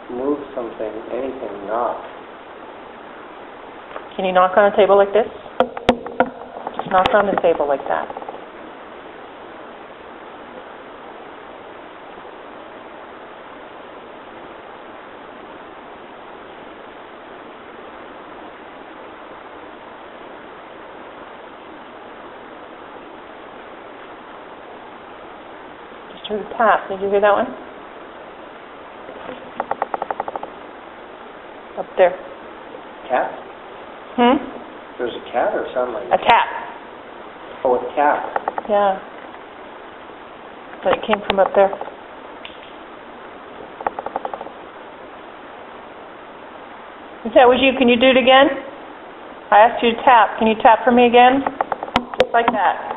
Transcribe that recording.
move something, anything, knock. Can you knock on a table like this? Just knock on the table like that. Just heard a tap. Did you hear that one? Up there. Cat? There's a cat or something like A that? tap. Oh, a tap. Yeah. But it came from up there. If that was you, can you do it again? I asked you to tap. Can you tap for me again? Just like that.